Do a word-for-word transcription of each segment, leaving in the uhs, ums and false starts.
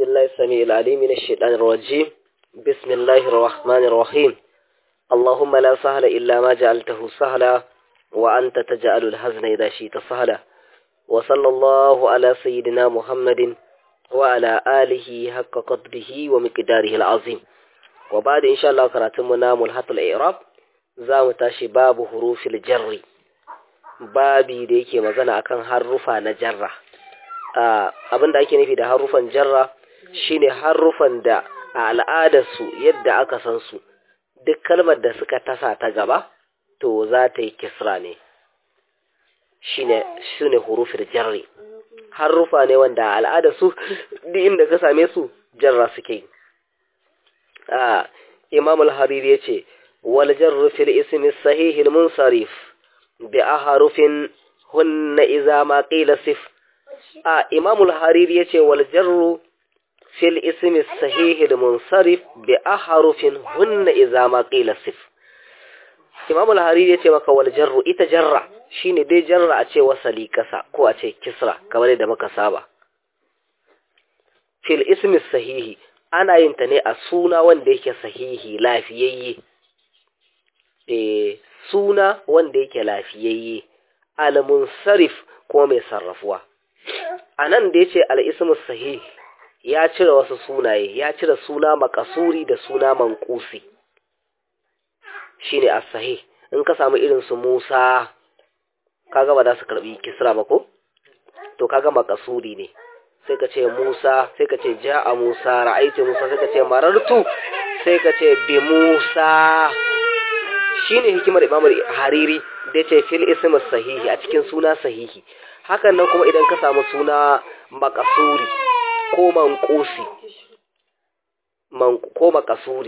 بالله السميع العليم من الشيطان الرجيم. بسم الله الرحمن الرحيم. اللهم لا سهل إلا ما جعلته سهلا وأنت تجعل الحزن إذا شئت سهلا. وصلى الله على سيدنا محمد وعلى آله حق قدره ومقداره العظيم. وبعد إن شاء الله قرأتمنا ملحة الإعراب زام تاشي باب حروف الجر، babi da yake magana akan harufa na jarra. Abin da ake nufi da harufan jarra shine harufan da a al'adarsu yadda aka san su duk kalmar da suka tasa ta gaba to za ta yi kisra ne, shine shine hurufin jarri. Harufa ne wanda a al'adarsu duk inda ka same su jarra suke. Imam al-Hariri yace wal jarru fil ismi sahih al munsarif bi aharufin hunna idza ma qila sif. a imamul hariri yace wal jarru fil ismi sahih al munsarif bi aharufin hunna idza ma qila sif. imamul hariri yace maka wal jarru ita jarra shine dai jarra a ce wasali kasa ko a ce kisra kamar yadda muka saba. Fil ismi sahihi ana yin ta ne a suna wanda yake sahihi lafiyayye. eh suna wanda yake lafiyayye al-munsarif ko mai sarrafuwa. Anan da yace al-ismu sahih ya cire wasu sunaye, ya cire suna makasuri da suna manqusi, shine as-sahih. In ka samu irin su Musa kaga ba za su karbi kisra ba ko, to kaga makasuri ne, sai ka ce Musa, sai ka ce ja'a Musa, ra'aytu Musa, sai ka ce marartu, sai ka ce bi Musa. Shine hikimar Imam Hariri da yace fil ismi sahihi a cikin suna sahihi. Hakan nan kuma idan ka samu suna makasuri ko manqusi man ko makasuri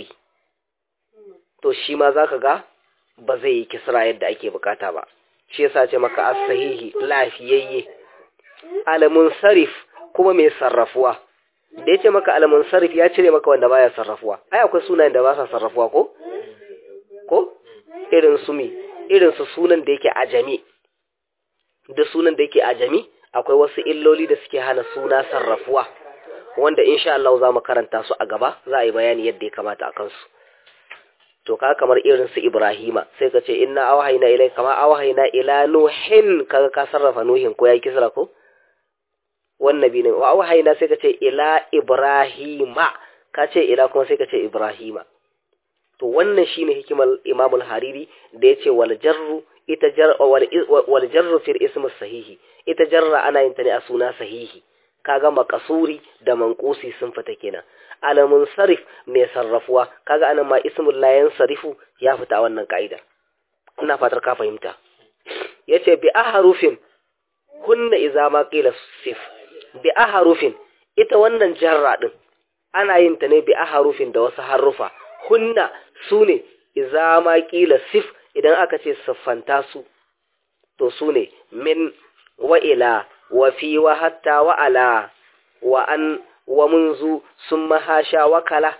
to shi ma zaka ga ba zai yi kisra yadda ake bukata ba. Shi yasa ce maka as-sahihi lafiyayye, al-munsarif kuma mai sarrafuwa. Da yace maka al-munsarif ya cire maka wanda baya sarrafuwa. Ai akwai sunayen da ba sa sarrafuwa ko ko irin su mi irin su sunan da yake ajami. Da sunan da yake ajami akwai wasu illoli da suke hana suna sarrafuwa wanda insha Allah za mu karanta su a gaba, za a yi bayani yadda ya kamata a kansu. To ka kamar irin su Ibrahima sai ka ce inna awhayna ilay kama awhayna ila nuhin, kaga ka sarrafa nuhin ko yayi kisra ko wannan bi ne. wa awhayna sai ka ce ila Ibrahima, ka ce ila kuma sai ka ce Ibrahima. To wannan shine hikimar Imam al-Hariri da yace wal jarru ita jar wal jarru fil ism sahihi, ita jarra ana yin ta ne a suna sahihi. Kaga makasuri da manqusi sun fita kenan. Al munsarif mai sarrafuwa, kaga anan ma ismul la yansarifu ya fita wannan kaida. Ina fatar ka fahimta. Yace bi aharufin kunna idza ma qila sif. Bi aharufin ita wannan jarra din ana yin ta ne bi aharufin da wasu harufa. Kunna sune idza ma qila sif, idan aka ce siffanta su to su ne min wa ila wa fi wa hatta wa ala wa an wa munzu summa hasha wa kala.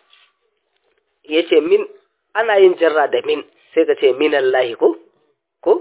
Yace min ana yin jarra da min, sai ka ce minallahi ko ko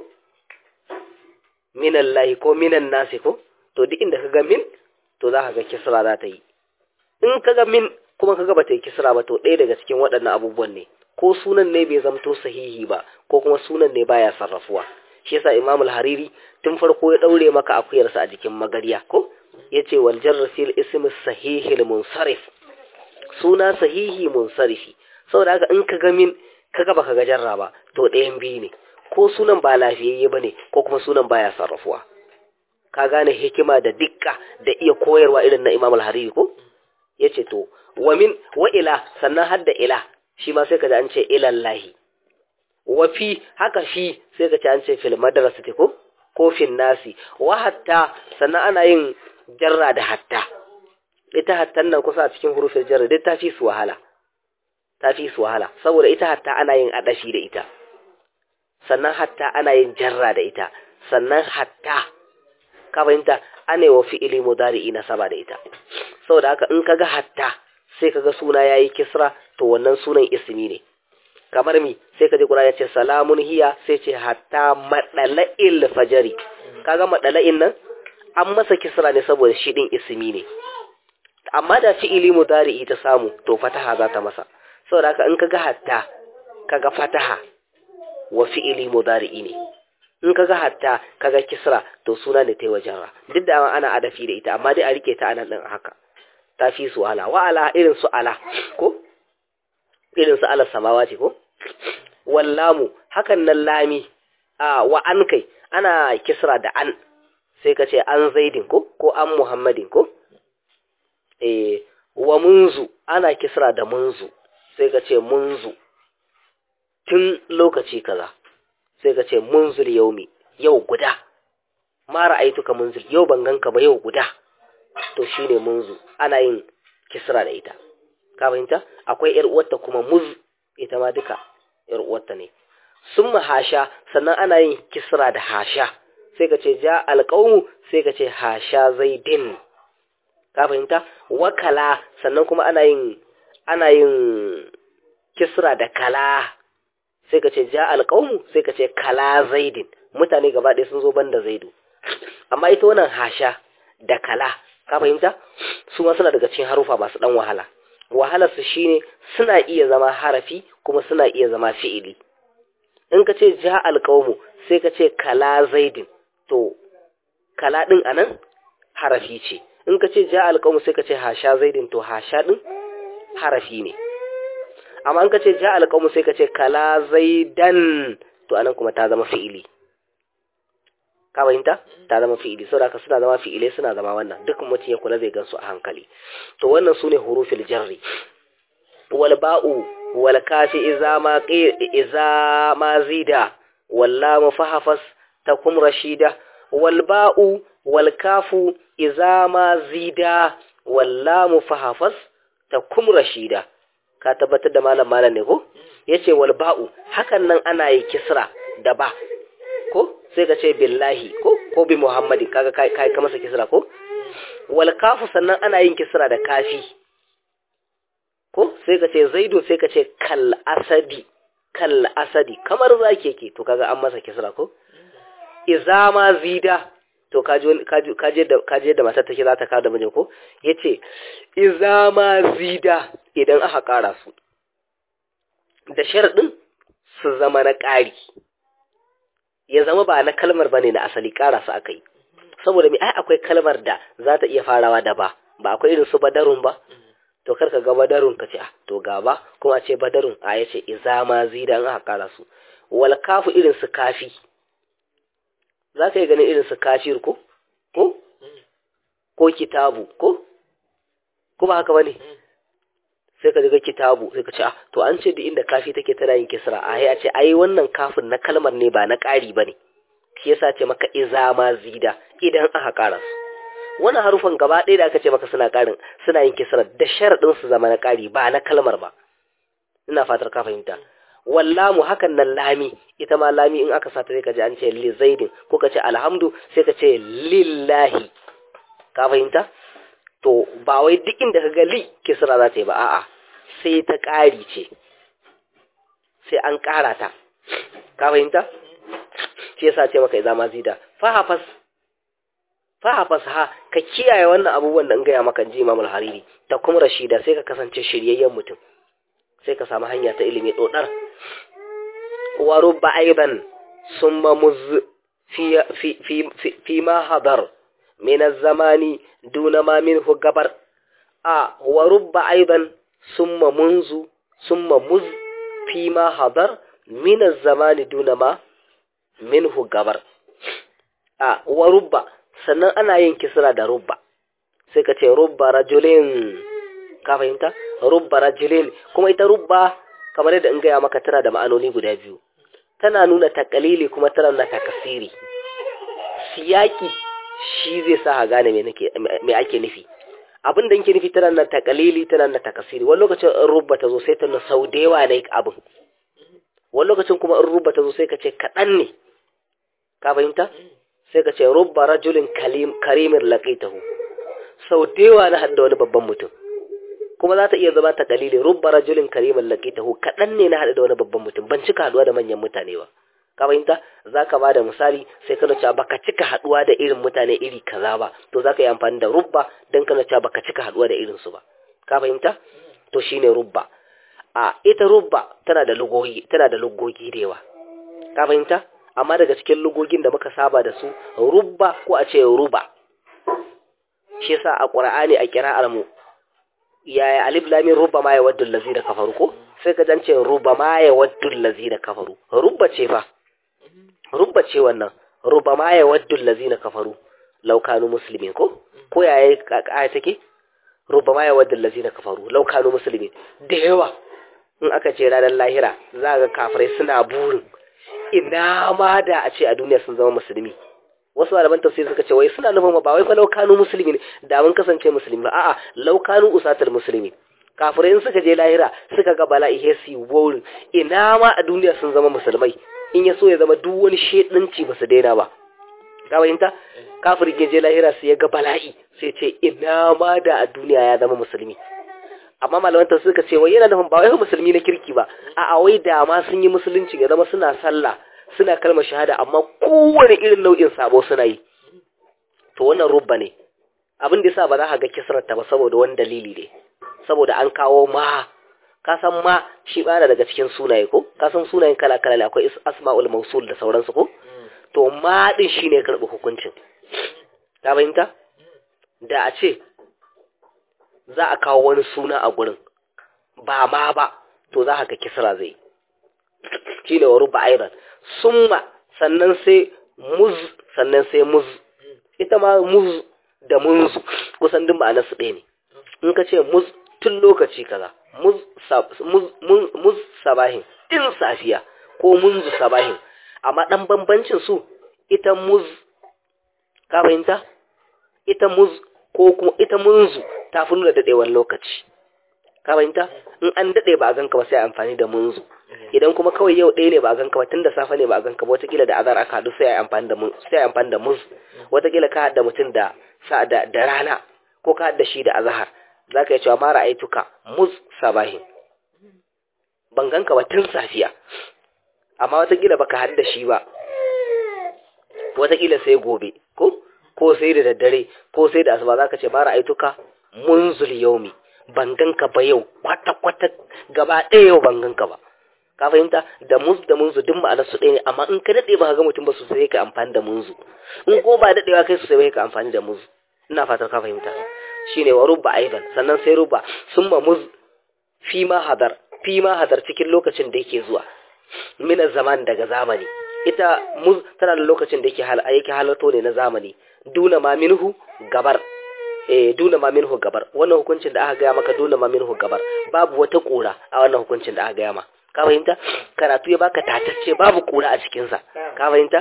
minallahi ko minan nasi ko, to duk inda kaga min to za ka ga kisra za ta yi. In kaga min kuma kaga bata yi kisra ba to ɗaya daga cikin waɗannan abubuwan ne, ko sunan ne bai zamto sahihi ba ko kuma sunan ne baya sarrafuwa. Shi yasa Imam al-Hariri tun farko ya daure maka akuyarsa a jikin magariya ko yace wal jarr fil ism sahihi al munsarif, suna sahihi munsarifi. Saboda haka in kaga min kaga baka ga jarra ba to ɗayan biyu ne, ko sunan ba lafiyayye bane ko kuma sunan baya sarrafuwa. Ka gane hikima da dikka da iya koyarwa irin na Imam al-Hariri ko yace to wa min wa ila, sannan hadda ila shi ma sai ka ji an ce ilallahi. Wa fi haka fi sai ka ji an ce fil madrasati ko ko fil nasi. Wa hatta sannan ana yin jarra da hatta. Ita hattan nan kusa a cikin hurufin jarra duk ta fi su wahala, ta fi su wahala saboda ita hatta ana yin adashi da ita, sannan hatta ana yin jarra da ita, sannan hatta ka fahimta ana yi wa fi'ili mudari'i nasaba da ita. Saboda haka in kaga hatta sai kaga suna yayi kisra to wannan sunan ismi ne. Kamar mi sai kaje Qur'ani ya ce salamun hiya, sai ce hatta madala'il fajri. Kaga madala'in nan an masa kisra ne saboda shi din ismi ne. amma da fi'ili mudari'i ta samu to fataha za ta masa saboda haka in kaga hatta kaga fataha wa fi'ili mudari'i ne in kaga hatta kaga kisra to suna ne tai wajarra duk da ana adafi da ita amma dai a rike ta anan din haka ta fi su ala wa ala irin su ala ko irin su ala samawati ko wallamu hakan nan lami a wa an kai ana kisra da an sai ka ce an zaidin ko ko an muhammadin ko eh wa munzu ana kisra da munzu sai ka ce munzu tun lokaci kaza sai ka ce munzul yaumi yau guda ma ra'aituka munzul yau ban ganka ba yau guda to shine munzu ana yin kisra da ita ka fahimta akwai yar uwarta kuma muz ita ma duka yar uwarta ne summa hasha sannan ana yin kisra da hasha sai ka ce ja alqawmu sai ka ce hasha zaidin ka fahimta wakala sannan kuma ana yin ana yin kisra da kala sai ka ce ja alqawmu sai ka ce kala zaidin mutane gaba ɗaya sun zo banda zaidu amma ita wannan hasha da kala ka fahimta su ma suna daga cikin harufa masu dan wahala wahalar su shine suna iya zama harafi kuma suna iya zama fi'ili in ka ce ja alqawmu sai ka ce kala zaidin to kala din anan harafi ce in ka ce ja alqawmu sai ka ce hasha zaidin to hasha din harafi ne amma in ka ce ja alqawmu sai ka ce kala zaidan to anan kuma ta zama fi'ili ka fahimta ta zama fi'ili saboda ka suna zama fi'ilai suna zama wannan duk mutum ya kula zai gansu a hankali to wannan sune hurufil jarri wal ba'u wal kafi idza ma idza ma zida walla mufahafas takum rashida wal ba'u wal kafu idza ma zida walla mufahafas takum rashida ka tabbatar da malam malam ne ko yace wal ba'u hakan nan ana yi kisra da ba ko sai ka ce billahi ko ko bi muhammadi kaga kai kai ka masa kisra ko wal kafu sannan ana yin kisra da kafi ko sai ka ce zaidu sai ka ce kal asadi kal asadi kamar zaki yake to kaga an masa kisra ko izama zida to kaje kaje kaje da kaje da matar take za ta kawo da mijin ko yace izama zida idan aka kara su da sharadin su zama na ƙari ya zama ba na kalmar bane na asali ƙara su akai saboda me ai akwai kalmar da za ta iya farawa da ba ba akwai irin su badarun ba to karka ga badarun ka ce ah to ga ba kuma a ce badarun a yace izama zida an aka kara su wal kafu irin su kafi za ka yi ganin irin su kafir ko ko ko kitabu ko ko ba haka bane sai ka ga kitabu sai ka ce ah to an ce da inda kafi take tana yin kisra a a ce ai wannan kafin na kalmar ne ba na ƙari bane shi yasa ce maka izama zida idan aka ƙara su wannan harufan gaba ɗaya da aka ce maka suna ƙarin suna yin kisra da sharadin su zama na ƙari ba na kalmar ba ina fatar ka fahimta wallamu hakan nan lami ita ma lami in aka sata sai ka ji an ce li zaidin ko ka ce alhamdu sai ka ce lillahi ka fahimta to ba wai duk inda ka ga li kisra za ta yi ba a'a sai ta ƙari ce sai an ƙara ta ka fahimta shi yasa ce maka izama zida fahafas fahafas ha ka kiyaye wannan abubuwan da in gaya maka ji Imam al-Hariri ta kuma rashida sai ka kasance shiryayyen mutum sai ka samu hanya ta ilimi dodar wa rubba aidan summa muz fi fi fi fi ma hadar min az-zamani duna ma minhu gabar a wa rubba aidan summa munzu summa muz fi ma hadar min az-zamani duna ma minhu gabar a wa rubba sannan ana yin kisra da rubba sai ka ce rubba rajulin ka fahimta rubba rajulin kuma ita rubba kamar yadda in gaya maka tana da ma'anoni guda biyu tana nuna takalili kuma tana nuna takasiri siyaki shi zai sa ha gane me nake me ake nufi abin da yake nufi tana nuna takalili tana nuna takasiri wani lokacin in rubba ta zo sai ta nuna sau da yawa ne abin wani lokacin kuma in rubba ta zo sai ka ce kaɗan ne ka fahimta sai ka ce rubba rajulin karimin laqitahu sau da yawa na hadda wani babban mutum kuma za ta iya zama ta dalilin rubba rajulin karimin laqitahu kadan ne na hada da wani babban mutum ban cika haduwa da manyan mutane ba ka fahimta zaka bada misali sai kana cewa baka cika haduwa da irin mutane iri kaza ba to zaka yi amfani da rubba dan kana cewa baka cika haduwa da irin su ba ka fahimta to shine rubba a ita rubba tana da lugogi tana da lugogi da yawa ka fahimta amma daga cikin lugogin da muka saba da su rubba ko a ce ruba shi yasa a qur'ani a qira'ar mu yaya alif lam mim rubba ma yawaddu allazina kafaru ko sai ka dance rubba ma yawaddu allazina kafaru rubba ce fa rubba ce wannan rubba ma yawaddu allazina kafaru law kanu muslimin ko ko yaya aya take rubba ma yawaddu allazina kafaru law kanu muslimin da yawa in aka ce ranar lahira za ga kafirai suna burin ina ma da a ce a duniya sun zama musulmi wasu malaman tafsir suka ce wai suna nufin ba wai fa laukanu musulmi ne da mun kasance musulmi ba a'a laukanu usatul musulmi kafirai in suka je lahira suka ga bala'i he su wurin ina ma a duniya sun zama musulmai in ya so ya zama duk wani shedanci ba su daina ba ka fahimta kafiri ke je lahira sai ya ga bala'i sai ce ina ma da a duniya ya zama musulmi amma malaman tafsir suka ce wai yana nufin ba wai musulmi na kirki ba a'a wai da ma sun yi musulunci ya zama suna sallah suna kalmar shahada amma kowane irin nau'in sabo suna yi to wannan rubba ne abin da yasa ba za ka ga kisrarta ba saboda wani dalili ne saboda an kawo ma ka san ma shi bana daga cikin sunaye ko ka san sunayen kala kala ne akwai asma'ul mawsul da sauransu ko to ma din shine karbi hukuncin ka fahimta da a ce za a kawo wani suna a gurin ba ma ba to za ka ga kisra zai shine wa rubba aidan summa sannan sai muz sannan sai muz ita ma muz da munzu kusan duk ma'anar su ɗaya ne in ka ce muz tun lokaci kaza muz muz muz sabahin din safiya ko munzu sabahin amma dan bambancin su ita muz ka fahimta ita muz ko kuma ita munzu ta fi nuna dadewar lokaci ka fahimta in an dade ba a ganka ba sai amfani da munzu idan kuma kawai yau ɗaya ne ba a ganka ba tun da safe ne ba a ganka ba watakila da azar aka haɗu sai a amfani da mun sai a amfani da muz watakila ka haɗa mutum da sa da, da rana ko ka haɗa shi da azhar zaka yi cewa ma ra'aituka muz sabahin ban ganka ba tun safiya amma watakila baka haɗa shi ba watakila sai gobe ko ko sai da daddare ko sai da asuba zaka ce ma ra'aituka munzul yaumi ban ganka ba yau kwata kwata gaba ɗaya yau ban ganka ba ka fahimta da muz da munzu duk ma'anar su ɗaya ne amma in ka daɗe ba ka ga mutum ba sosai ka amfani da munzu in ko ba daɗewa kai sosai ba ka amfani da muz ina fatar ka fahimta shine wa rubba aidan sannan sai rubba summa muz fi ma hadar fi ma hadar cikin lokacin da yake zuwa min zaman daga zamani ita muz tana da lokacin da yake hal yake halarto ne na zamani duna ma minhu gabar eh duna ma minhu gabar wannan hukuncin da aka ga maka duna ma minhu gabar babu wata kura a wannan hukuncin da aka ga maka ka fahimta karatu ya baka tatacce babu kura a cikin sa ka fahimta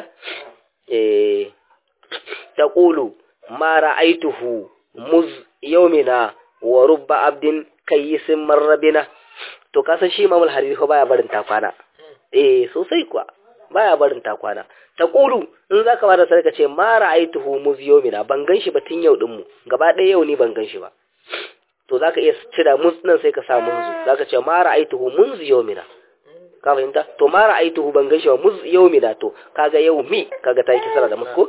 eh taqulu ma ra'aituhu muz yawmina wa rubba abdin kayyisin marrabina to kasan shi Imam al-Hariri ko baya barin takwana eh sosai kuwa baya barin takwana taqulu in zaka bada sarka ce ma ra'aituhu muz yawmina ban ganshi ba tun yau din mu gaba ɗaya yau ni ban ganshi ba to zaka iya cira muz nan sai ka sa munzu zaka ce ma ra'aituhu munzu yawmina ka fahimta to ma ra'aituhu ban ganshi ba muz yawmina to kaga yau mi kaga ta yi kisara da musko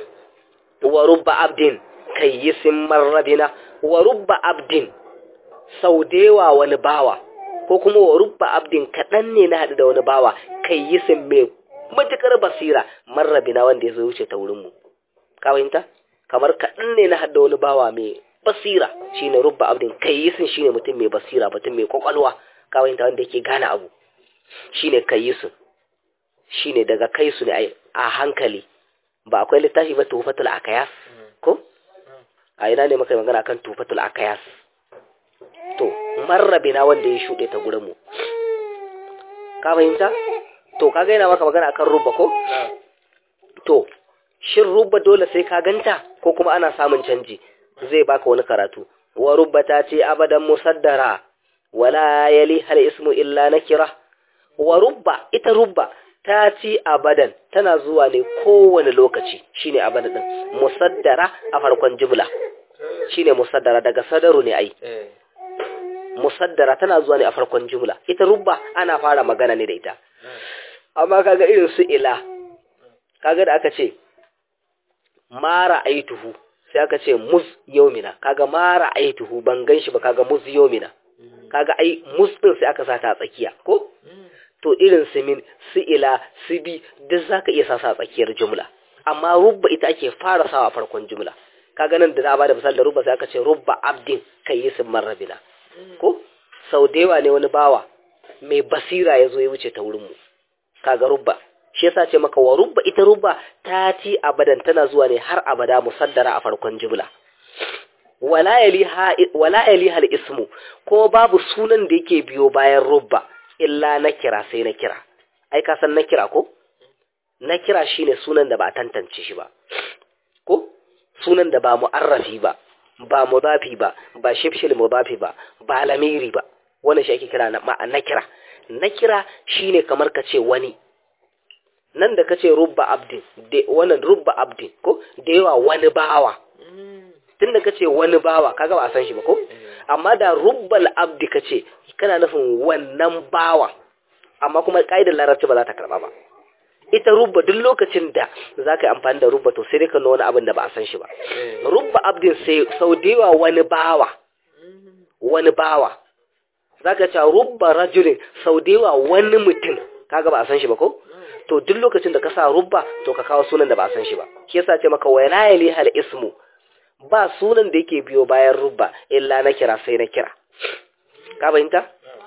wa rubba abdin kayyisin marrabina wa rubba abdin saudewa wani bawa ko kuma wa rubba abdin kaɗan ne na haɗu da wani bawa kayyisin mai matukar basira marrabina wanda ya zo wuce ta wurinmu ka fahimta kamar kaɗan ne na haɗu da wani bawa mai basira shine rubba abdin kayyisin shine mutum mai basira mutum mai kwakwalwa ka fahimta wanda yake gane abu shine kayyisin shine daga kaisu ne a hankali ba akwai littafi ba tufatul akayas ko a ina ne muka yi magana kan tufatul akayas to marrabina wanda ya shuɗe ta gurin mu ka fahimta to kaga yana maka magana akan rubba ko to shin rubba dole sai ka ganta ko kuma ana samun canji zai baka wani karatu wa rubba ta ce abadan musaddara wala yali hal ismu illa nakira wa rubba ita rubba ta ci abadan tana zuwa ne kowane lokaci shine abadan din musaddara a farkon jumla shine musaddara daga sadaru ne ai musaddara tana zuwa ne a farkon jumla ita rubba ana fara magana ne da ita amma kaga irin su ila kaga da aka ce ma ra'aituhu sai aka ce muz yawmina kaga ma ra'aituhu ban ganshi ba kaga muz yawmina kaga ai mus din sai aka sata a tsakiya ko to irin su min su ila su bi duk zaka iya sasa a tsakiyar jumla amma rubba ita ake fara sawa a farkon jumla kaga nan da za a bada misali da rubba sai aka ce rubba abdin kayyisin marrabina ko sau da yawa ne wani bawa mai basira ya zo ya wuce ta wurin mu kaga rubba shi yasa ce maka wa rubba ita rubba ta ti abadan tana zuwa ne har abada musaddara a farkon jumla wala yaliha wala yaliha al-ismu ko babu sunan da yake biyo bayan rubba illa nakira sai nakira ai ka san nakira ko nakira shine sunan da ba a tantance shi ba ko sunan da ba mu'arrafi ba ba mudafi ba ba shifshil mudafi ba ba lamiri ba wannan shi ake kira na nakira nakira shine kamar ka ce wani nan da kace rubba abdin wannan rubba abdin ko da yawa wani bawa tunda kace wani bawa kaga ba a san shi ba ko amma da rubbal abdi kace kana nufin wannan bawa amma kuma kaidar larabci ba za ta karba ba ita rubba duk lokacin da zaka yi amfani da rubba to sai dai ka nuna wani abin da ba a san shi ba rubba abdin sai sau da yawa wani bawa wani bawa zaka ce rubba rajulin sau da yawa wani mutum kaga ba a san shi ba ko to duk lokacin da ka sa rubba to ka kawo sunan da ba a san shi ba shi yasa ce maka wa la yaliha ismu ba sunan da yake biyo bayan rubba illa na kira sai na kira ka fahimta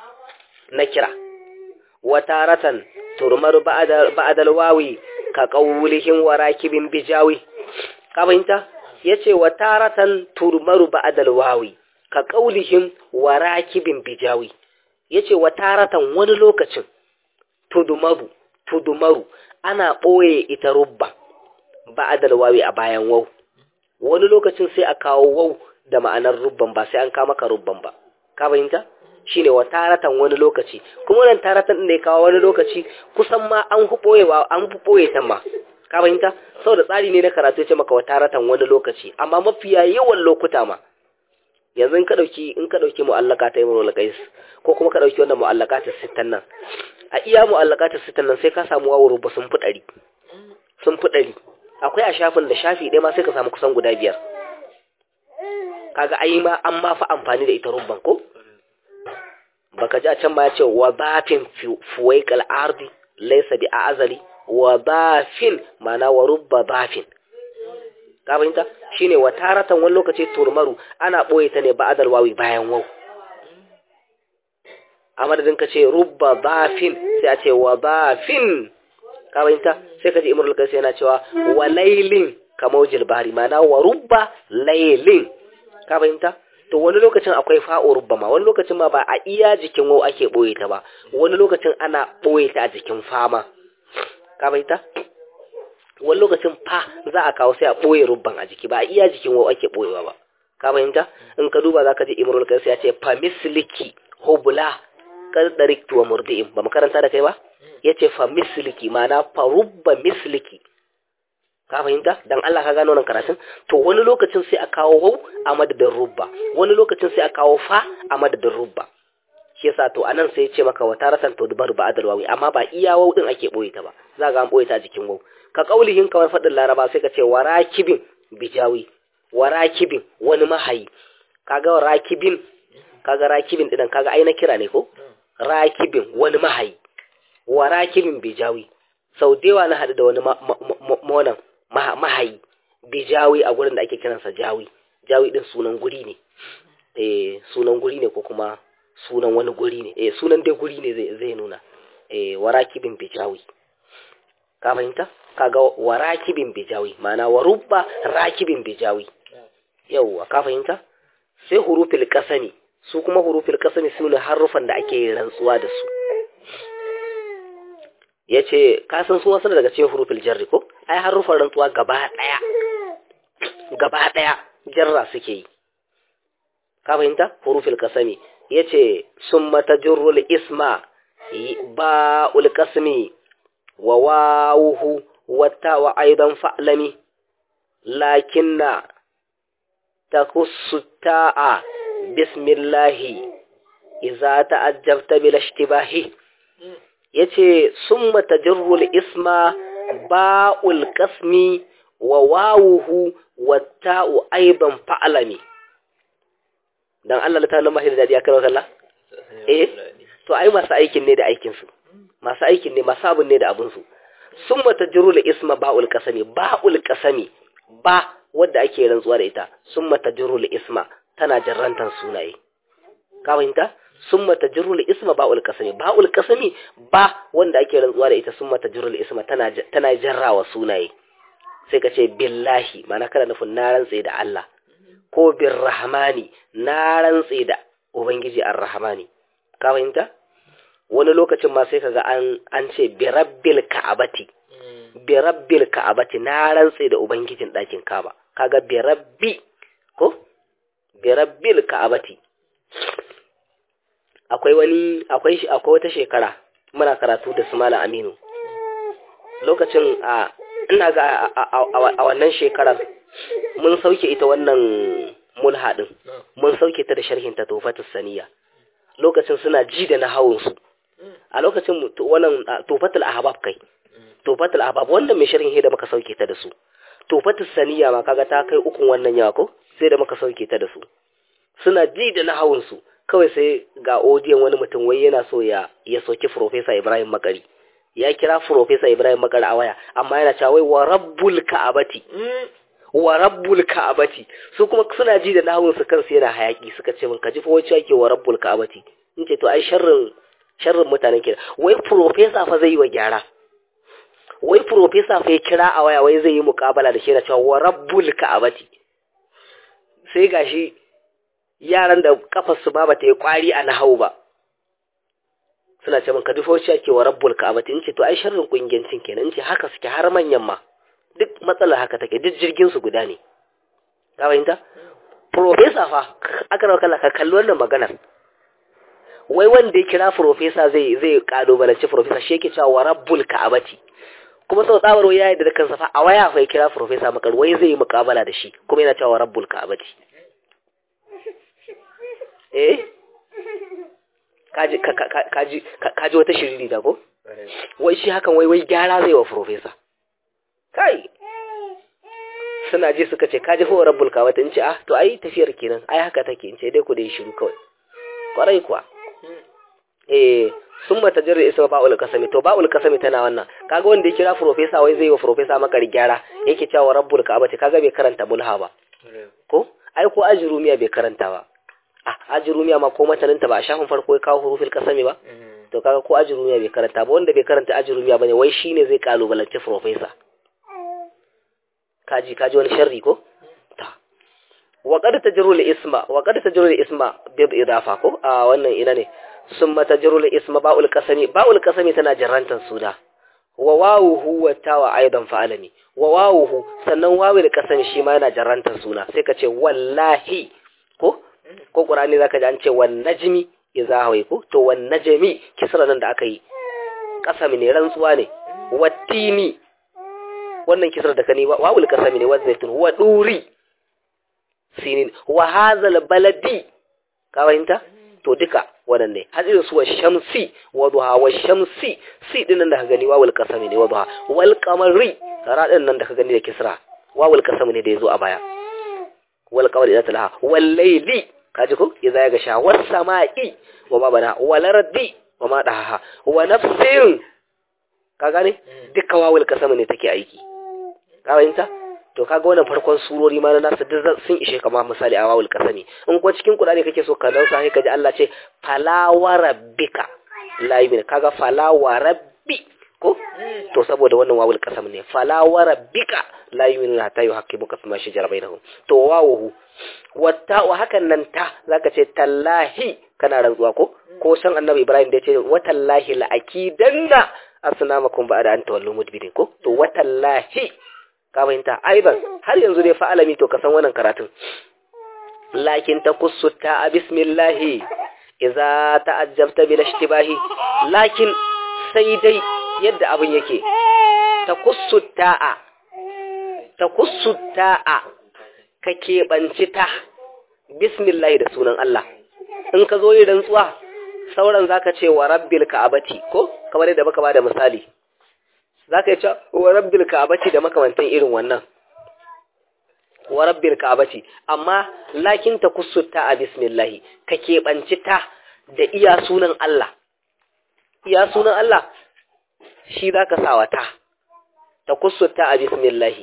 na kira wa taratan turmar ba'da ba'dal wawi ka qawlihim wa rakibin bijawi ka fahimta yace wa taratan turmaru ba'dal wawi ka qawlihim wa rakibin bijawi yace wa taratan wani lokacin tudumaru tudumaru ana boye ita rubba ba'dal wawi a bayan waw wani lokacin sai a kawo waw da ma'anar rubban ba sai an ka maka rubban ba ka fahimta shine wa taratan wani lokaci kuma wannan taratan din da ya kawo wani lokaci kusan ma an huboyewa an huboye ta ma ka fahimta saboda tsari ne na karatu ya ce maka wa taratan wani lokaci amma mafiya yawan lokuta ma yanzu in ka dauki in ka dauki mu'allaka ta imrul qais ko kuma ka dauki wannan mu'allaka ta sittan nan a iya mu'allaka ta sittan nan sai ka samu wawu rubba sun fi ɗari sun fi ɗari akwai a shafin da shafi ɗaya ma sai ka samu kusan guda biyar kaga ai ma an ma fa amfani da ita rubban ko baka ji a can ma ya ce wa bafin fuwaikal ardi laysa bi azali wa bafin mana wa rubba bafin ka fahimta shine wa taratan wani lokaci turmaru ana boye ta ne ba'dal wawi bayan waw a madadin ka ce rubba bafin sai a ce wa bafin ka fahimta sai ka ji imrul qais yana cewa wa laylin kamawjil bahri mana wa rubba laylin ka fahimta to wani lokacin akwai fa'o rubba ma wani lokacin ma ba a iya jikin waw ake boye ta ba wani lokacin ana boye ta a jikin fama ka fahimta wani lokacin fa za a kawo sai a boye rubban a jiki ba a iya jikin waw ake boyewa ba ka fahimta in ka duba zaka ji imrul qais ya ce fa misliki hubla kad dariktu wa murdi'in ba makaranta da kai ba yace fa misliki mana fa rubba misliki ka fahimta dan Allah ka gano nan karatun to wani lokacin sai a kawo waw a madadin rubba wani lokacin sai a kawo fa a madadin rubba shi yasa to anan sai ya ce maka wataratan to dubar ba adal wawi amma ba iya waw din ake boye ta ba za ga an boye ta jikin waw ka kaulihin kamar fadin laraba sai ka ce warakibin bijawi warakibin wani mahayi kaga warakibin kaga rakibin dinan kaga ai na kira ne ko rakibin wani mahayi warakibin bijawi sau dewa na hadu da wani monan mahayi bijawi a gurin da ake kiransa jawi jawi din sunan guri ne eh sunan guri ne ko kuma sunan wani guri ne eh sunan dai guri ne zai zai nuna eh warakibin bijawi ka fahimta kaga warakibin bijawi ma'ana warubba rakibin bijawi yawa ka fahimta sai hurufil qasami su kuma hurufil qasami sune harufan da ake rantsuwa da su yace ka san su wasu daga cikin hurufil jarri ko ai harufan rantsuwa gaba daya gaba daya jarra suke yi ka fahimta hurufil qasami yace summa tajrul isma ba'ul qasmi wa wawuhu wata wa aidan fa'lami lakinna takussu ta'a bismillahi idza ta'ajjabta bil ishtibahi yace summa tajrul isma ba'ul qasmi wa wawuhu watta'u aiban fa'alami. Dan Allah ta lamba shi da dadi akara kallah eh to ai masu aikin ne da aikin su masu aikin ne masu abun ne da abun su summa tajrul isma ba'ul qasmi ba'ul qasmi ba wanda ake rantsuwa da ita summa tajrul isma tana jarrantan sunaye ka fahimta summa tajrul isma ba'ul qasmi ba'ul qasmi ba wanda ake rantsuwa da ita summa tajrul isma tana tana jarrawa sunaye sai ka ce billahi mana kana nufin na rantse da Allah ko birrahmani na rantse da ubangiji arrahmani ka fahimta wani lokacin ma sai kaga an an ce bi rabbil ka'abati bi rabbil ka'abati na rantse da ubangijin dakin Kaaba kaga bi rabbi ko bi rabbil ka'abati akwai wani akwai shi akwai wata shekara muna karatu da su Malam Aminu lokacin a ina ga a wannan shekarar mun sauke ita wannan mulha din mun sauke ta da sharhin ta Tufatus Saniya lokacin suna ji da nahawun su a lokacin wannan Tufatul Ahbab kai Tufatul Ahbab wanda mai sharhin da muka sauke ta da su Tufatus Saniya ma kaga ta kai ukun wannan yawa ko sai da muka sauke ta da su suna ji da nahawun su kawai sai ga odiyon wani mutum wai yana so ya ya soki Professor Ibrahim Makari ya kira Professor Ibrahim Makari a waya amma yana cewa wai wa rabbul ka'abati wa rabbul ka'abati su kuma suna ji da nahawun su kansu yana hayaki suka ce min kaji fa wai cewa ke wa rabbul ka'abati in ce to ai sharrin sharrin mutanen kira wai Professor fa zai yi wa gyara wai Professor fa ya kira a waya wai zai yi muƙabala da shi yana cewa wa rabbul ka'abati sai gashi yaran da kafar su ba ta yi kwari a nahawu ba suna ce min ka dufo shi ake wa rabbul ka'abati in ce to ai sharrin kungiyancin kenan in ce haka suke har manyan ma duk matsalar haka take duk jirgin su guda ne ka fahimta professor fa aka rawa kallaka kalli wannan maganar wai wanda ya kira professor zai zai kalubalanci professor shi yake cewa wa rabbul ka'abati kuma sau tsabar ya yi da kansa fa a waya fa ya kira professor Makar wai zai yi muƙabala da shi kuma yana cewa wa rabbul ka'abati eh kaji kaji kaji wata shiriri da ko wai shi hakan wai wai gyara zai wa professor kai suna ji suka ce kaji fa rabbul ka'abati in ce ah to ai tafiyar kenan ai haka take in ce dai ku dai shiru kawai kwarai kuwa eh sun mata jirri isma ba'ul kasami to ba'ul kasami tana wannan kaga wanda ya kira professor wai zai wa professor Makar gyara yake cewa rabbul ka'abati kaga bai karanta mulha ba ko ai ko ajrumiya bai karanta ba ah ajrumiya ma ko mataninta ba a shafin farko ya kawo hurufil kasami ba to kaga ko ajrumiya bai karanta ba wanda bai karanta ajrumiya bane wai shine zai kalubalance professor kaji kaji wani sharri ko ta wa qad tajrul isma wa qad tajrul isma bi idafa ko a wannan ina ne summa tajrul isma ba'ul qasami ba'ul qasami tana jarrantan suna wa wawuhu wa tawa aidan fa'alani wa wawuhu sannan wawul qasami shi ma yana jarrantan suna sai ka ce wallahi ko ko qur'ani zaka ji an ce wan najmi idza hawi ko to wan najmi kisra nan da aka yi qasami ne rantsuwa ne wattini wannan kisra da kani wawul qasami ne wazaitun wa duri sinin wa hazal baladi ka fahimta to duka wadanne hadin su wa shamsi wa duha wa shamsi si din nan da ka gani wawul qasami ne wa duha wal qamari sara din nan da ka gani da kisra wawul qasami ne da yazo a baya wal qamari idza talaha wal layli kaji ko idza ya gasha was samai wa ma bana wal ardi wa ma daha wa nafsin ka gane duka wawul qasami ne take aiki ka fahimta to kaga wannan farkon surori ma na nasu duk sun ishe kama misali a wawul qasami in ko cikin Qur'ani kake so ka dausa sai kaji Allah ce fala wa rabbika la yumin kaga fala wa rabbi ko to saboda wannan wawul qasam ne fala wa rabbika la yumin hatta yuhaqqimuka fima shajara bainahum to wawu wata wa hakan nan ta zaka ce tallahi kana rantsuwa ko ko san annabi Ibrahim da yace wa tallahi la akidanna asnamakum ba'da an tawallu mudbirin ko to wa tallahi ka fahimta aiban har yanzu dai fa alami to ka san wannan karatun lakin takussu ta bismillah idza ta'ajjabta bil ishtibahi lakin sai dai yadda abin yake takussu ta'a takussu ta'a ka kebanci ta bismillah da sunan Allah in ka zo yin rantsuwa sauran zaka ce wa rabbil ka'abati ko kamar yadda muka bada misali zaka yi cewa wa rabbil ka'abati da makamantan irin wannan wa rabbil ka'abati amma lakin ta kussutta a bismillah ka keɓanci ta da iya sunan Allah iya sunan Allah shi zaka sawa ta ta kussutta a bismillah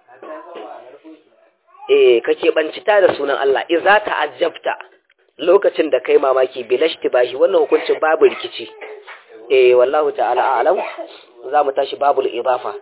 eh ka keɓanci ta da sunan Allah idza ta'ajjabta lokacin da kai mamaki bilashtibahi wannan hukuncin babu rikici eh wallahu ta'ala a'lam za mu tashi babul idafa